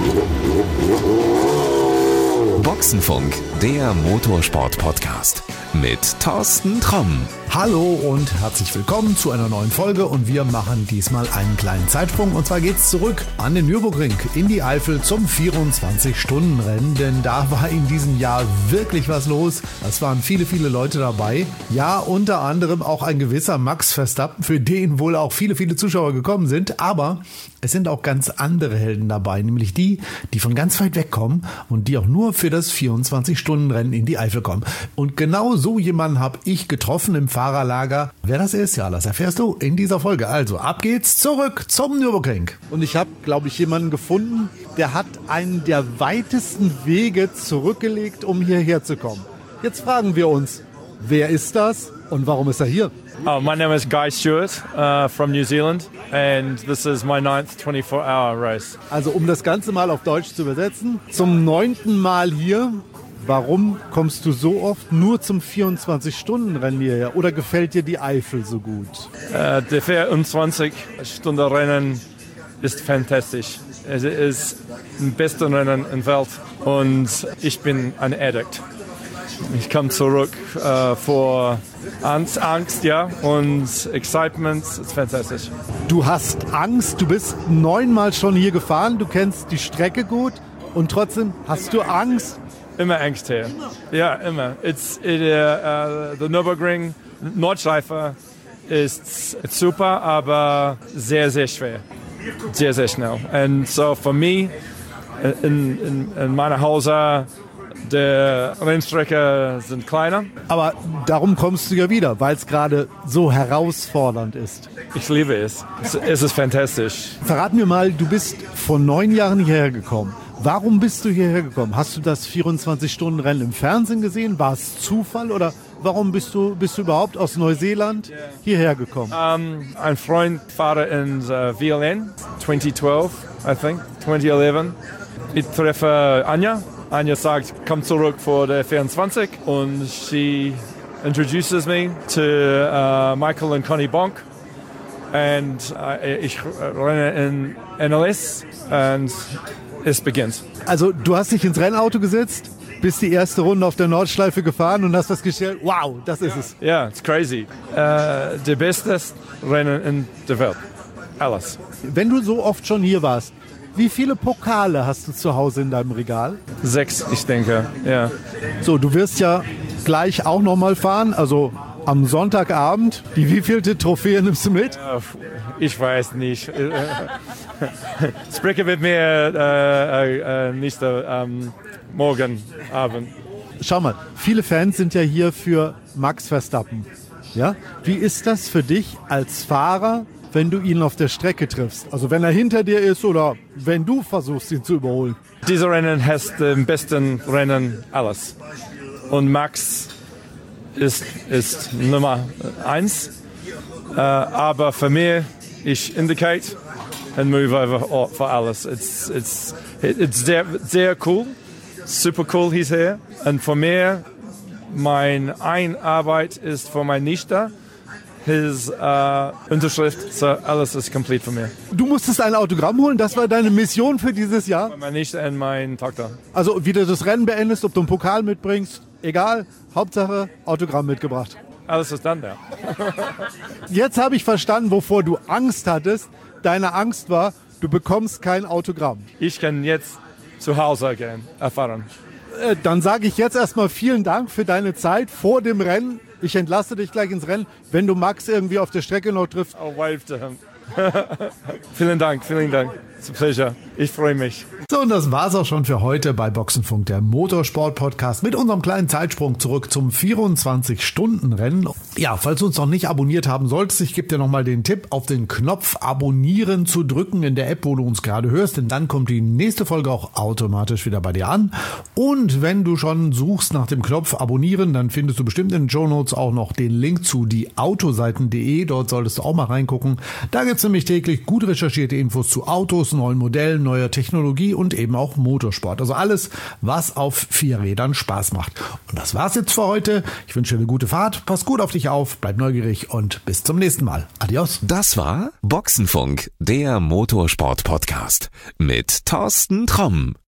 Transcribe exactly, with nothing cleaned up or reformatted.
Boxenfunk, der Motorsport-Podcast mit Thorsten Tromm. Hallo und herzlich willkommen zu einer neuen Folge und wir machen diesmal einen kleinen Zeitsprung und zwar geht's zurück an den Nürburgring in die Eifel zum vierundzwanzig-Stunden-Rennen, denn da war in diesem Jahr wirklich was los. Es waren viele, viele Leute dabei. Ja, unter anderem auch ein gewisser Max Verstappen, für den wohl auch viele, viele Zuschauer gekommen sind, aber es sind auch ganz andere Helden dabei, nämlich die, die von ganz weit weg kommen und die auch nur für das vierundzwanzig-Stunden-Rennen in die Eifel kommen. Und genau so jemanden habe ich getroffen im Fahrerlager. Wer das ist, ja, das erfährst du in dieser Folge. Also, ab geht's zurück zum Nürburgring. Und ich habe, glaube ich, jemanden gefunden, der hat einen der weitesten Wege zurückgelegt, um hierher zu kommen. Jetzt fragen wir uns, wer ist das und warum ist er hier? Oh, my name is Guy Stewart uh, from New Zealand and this is my ninth twenty-four hour race. Also um das Ganze mal auf Deutsch zu übersetzen, zum neunten Mal hier. Warum kommst du so oft nur zum vierundzwanzig-Stunden-Rennen hierher? Oder gefällt dir die Eifel so gut? Uh, der vierundzwanzig-Stunden-Rennen ist fantastisch. Es ist das beste Rennen in der Welt und ich bin ein Addict. Ich komme zurück äh, vor Angst, Angst, ja, und Excitement, es ist fantastisch. Du hast Angst, du bist neunmal schon hier gefahren, du kennst die Strecke gut und trotzdem hast du Angst? Immer Angst hier, ja, immer. It's, it, uh, the Nürburgring, Nordschleife ist super, aber sehr, sehr schwer, sehr, sehr schnell. Und so für mich, in, in, in meiner Hause, die Rennstrecke sind kleiner. Aber darum kommst du ja wieder, weil es gerade so herausfordernd ist. Ich liebe es. es. Es ist fantastisch. Verrat mir mal, du bist vor neun Jahren hierher gekommen. Warum bist du hierher gekommen? Hast du das vierundzwanzig-Stunden-Rennen im Fernsehen gesehen? War es Zufall oder warum bist du, bist du überhaupt aus Neuseeland hierher gekommen? Um, ein Freund fahre in uh, V L N zwanzig zwölf, I think, zwanzig elf. Ich treffe Anja. Anja sagt, komm zurück vor der vierundzwanzig und she introduces me to uh, Michael und Connie Bonk und uh, ich renne in N L S und es beginnt. Also du hast dich ins Rennauto gesetzt, bist die erste Runde auf der Nordschleife gefahren und hast festgestellt, wow, das ist es. Ja, yeah, it's crazy. Uh, der beste Rennen in der Welt. Alles. Wenn du so oft schon hier warst, wie viele Pokale hast du zu Hause in deinem Regal? Sechs, ich denke, ja. So, du wirst ja gleich auch nochmal fahren, also am Sonntagabend. Die wievielte Trophäe nimmst du mit? Ja, ich weiß nicht. Spreche mit mir äh, äh, nächste ähm, morgen Abend. Schau mal, viele Fans sind ja hier für Max Verstappen. Ja? Wie ist das für dich als Fahrer, wenn du ihn auf der Strecke triffst? Also wenn er hinter dir ist oder wenn du versuchst, ihn zu überholen. Dieser Rennen hat den besten Rennen alles. Und Max ist, ist Nummer eins. Uh, aber für mich, ich indicate and move over for alles. It's, it's, it's sehr, sehr cool. Super cool, he's here. Und für mich, meine Einarbeit ist für meine Nichte. His uh, Unterschrift, so alles ist komplett für mich. Du musstest ein Autogramm holen, das war deine Mission für dieses Jahr? Meine Nichte und meine Tochter. Also wie du das Rennen beendest, ob du einen Pokal mitbringst, egal, Hauptsache Autogramm mitgebracht. Alles ist dann da. Jetzt habe ich verstanden, wovor du Angst hattest. Deine Angst war, du bekommst kein Autogramm. Ich kann jetzt zu Hause gehen, erfahren. Äh, dann sage ich jetzt erstmal vielen Dank für deine Zeit vor dem Rennen. Ich entlasse dich gleich ins Rennen, wenn du Max irgendwie auf der Strecke noch triffst. I'll wave to him. Vielen Dank, vielen Dank. It's a pleasure. Ich freue mich. So, und das war's auch schon für heute bei Boxenfunk, der Motorsport-Podcast mit unserem kleinen Zeitsprung zurück zum vierundzwanzig-Stunden-Rennen. Ja, falls du uns noch nicht abonniert haben solltest, ich gebe dir nochmal den Tipp, auf den Knopf Abonnieren zu drücken in der App, wo du uns gerade hörst, denn dann kommt die nächste Folge auch automatisch wieder bei dir an. Und wenn du schon suchst nach dem Knopf Abonnieren, dann findest du bestimmt in den Shownotes auch noch den Link zu dieautoseiten punkt de. Dort solltest du auch mal reingucken. Da gibt's nämlich täglich gut recherchierte Infos zu Autos, Autos, neuen Modellen, neuer Technologie und eben auch Motorsport. Also alles, was auf vier Rädern Spaß macht. Und das war's jetzt für heute. Ich wünsche dir eine gute Fahrt, pass gut auf dich auf, bleib neugierig und bis zum nächsten Mal. Adios. Das war Boxenfunk, der Motorsport-Podcast mit Thorsten Tromm.